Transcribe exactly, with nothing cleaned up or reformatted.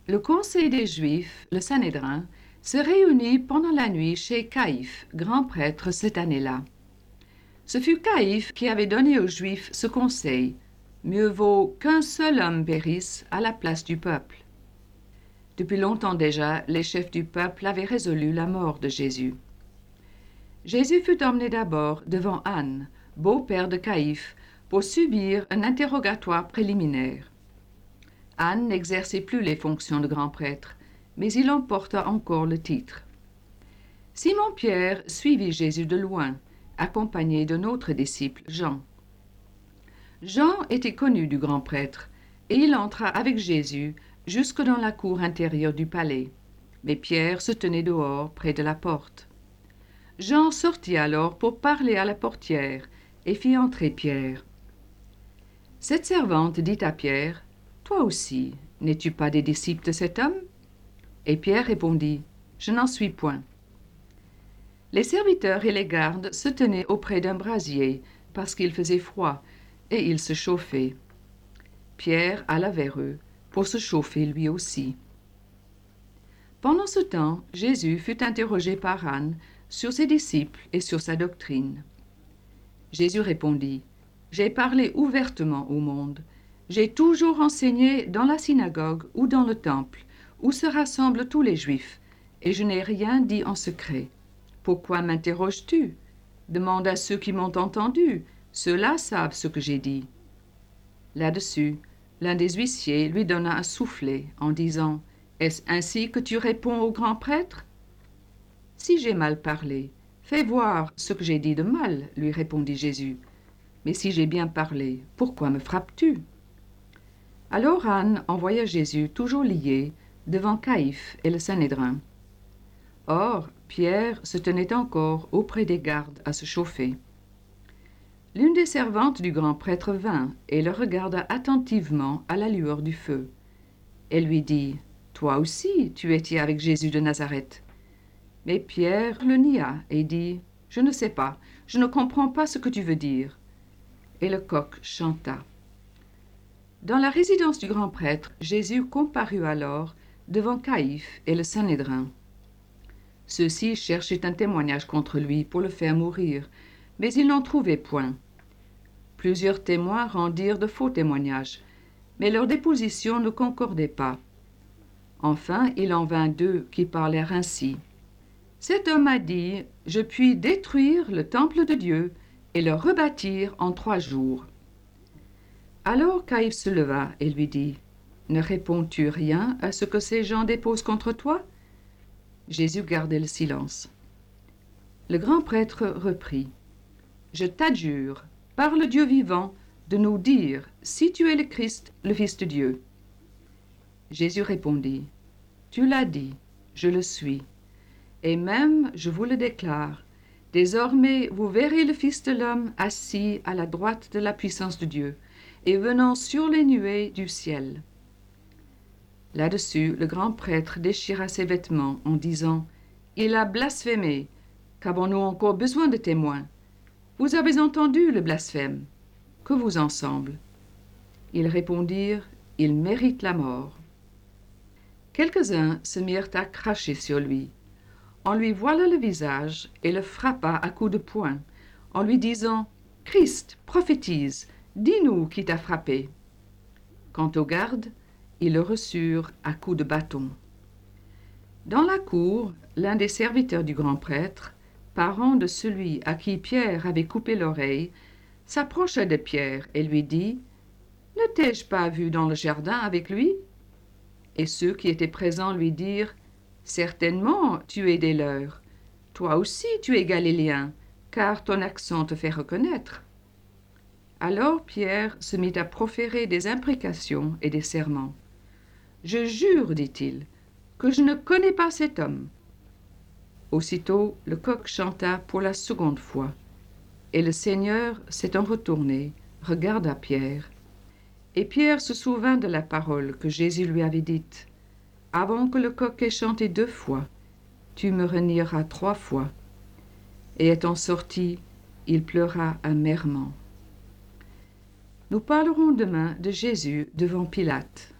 Le conseil des Juifs, le Sanhédrin, se réunit pendant la nuit chez Caïphe, grand prêtre cette année-là. Ce fut Caïphe qui avait donné aux Juifs ce conseil: mieux vaut qu'un seul homme périsse à la place du peuple. Depuis longtemps déjà, les chefs du peuple avaient résolu la mort de Jésus. Jésus fut emmené d'abord devant Anne, beau-père de Caïphe, pour subir un interrogatoire préliminaire. Anne n'exerçait plus les fonctions de grand prêtre, mais il en porta encore le titre. Simon-Pierre suivit Jésus de loin, accompagné d'un autre disciple, Jean. Jean était connu du grand prêtre, et il entra avec Jésus jusque dans la cour intérieure du palais, mais Pierre se tenait dehors près de la porte. Jean sortit alors pour parler à la portière et fit entrer Pierre. Cette servante dit à Pierre: « Toi aussi, n'es-tu pas des disciples de cet homme ?» Et Pierre répondit: « Je n'en suis point. » Les serviteurs et les gardes se tenaient auprès d'un brasier parce qu'il faisait froid, et ils se chauffaient. Pierre alla vers eux pour se chauffer lui aussi. Pendant ce temps, Jésus fut interrogé par Anne sur ses disciples et sur sa doctrine. Jésus répondit: « J'ai parlé ouvertement au monde. J'ai toujours enseigné dans la synagogue ou dans le temple, où se rassemblent tous les Juifs, et je n'ai rien dit en secret. Pourquoi m'interroges-tu? Demande à ceux qui m'ont entendu, ceux-là savent ce que j'ai dit. » Là-dessus, l'un des huissiers lui donna un soufflet en disant: « Est-ce ainsi que tu réponds au grand prêtre ?» « Si j'ai mal parlé, fais voir ce que j'ai dit de mal, lui répondit Jésus. Mais si j'ai bien parlé, pourquoi me frappes-tu? » Alors Anne envoya Jésus, toujours lié, devant Caïphe et le Sanhédrin. Or, Pierre se tenait encore auprès des gardes à se chauffer. L'une des servantes du grand prêtre vint et le regarda attentivement à la lueur du feu. Elle lui dit: « Toi aussi, tu étais avec Jésus de Nazareth. » Mais Pierre le nia et dit: « Je ne sais pas, je ne comprends pas ce que tu veux dire. » Et le coq chanta. Dans la résidence du grand prêtre, Jésus comparut alors devant Caïphe et le Sanhédrin. Ceux-ci cherchaient un témoignage contre lui pour le faire mourir, mais ils n'en trouvaient point. Plusieurs témoins rendirent de faux témoignages, mais leur déposition ne concordait pas. Enfin, il en vint deux qui parlèrent ainsi: « Cet homme a dit: Je puis détruire le temple de Dieu et le rebâtir en trois jours. » Alors Caïphe se leva et lui dit: « Ne réponds-tu rien à ce que ces gens déposent contre toi? » Jésus gardait le silence. Le grand prêtre reprit: « Je t'adjure, par le Dieu vivant, de nous dire si tu es le Christ, le Fils de Dieu. » Jésus répondit: « Tu l'as dit, je le suis. Et même, je vous le déclare, désormais vous verrez le Fils de l'homme assis à la droite de la puissance de Dieu, et venant sur les nuées du ciel. » Là-dessus, le grand prêtre déchira ses vêtements en disant: « Il a blasphémé. Qu'avons-nous encore besoin de témoins? Vous avez entendu le blasphème. Que vous en semble? » Ils répondirent: « Il mérite la mort. » Quelques-uns se mirent à cracher sur lui. On lui voila le visage et le frappa à coups de poing, en lui disant: « Christ, prophétise, dis-nous qui t'a frappé. » Quant aux gardes, ils le reçurent à coups de bâton. Dans la cour, l'un des serviteurs du grand prêtre, parent de celui à qui Pierre avait coupé l'oreille, s'approcha de Pierre et lui dit: « Ne t'ai-je pas vu dans le jardin avec lui? » Et ceux qui étaient présents lui dirent: « Certainement, tu es des leurs. Toi aussi tu es galiléen, car ton accent te fait reconnaître. » Alors Pierre se mit à proférer des imprécations et des serments. « Je jure, dit-il, que je ne connais pas cet homme. » Aussitôt le coq chanta pour la seconde fois, et le Seigneur, s'étant retourné, regarda Pierre. Et Pierre se souvint de la parole que Jésus lui avait dite: « Avant que le coq ait chanté deux fois, tu me renieras trois fois. » Et étant sorti, il pleura amèrement. Nous parlerons demain de Jésus devant Pilate.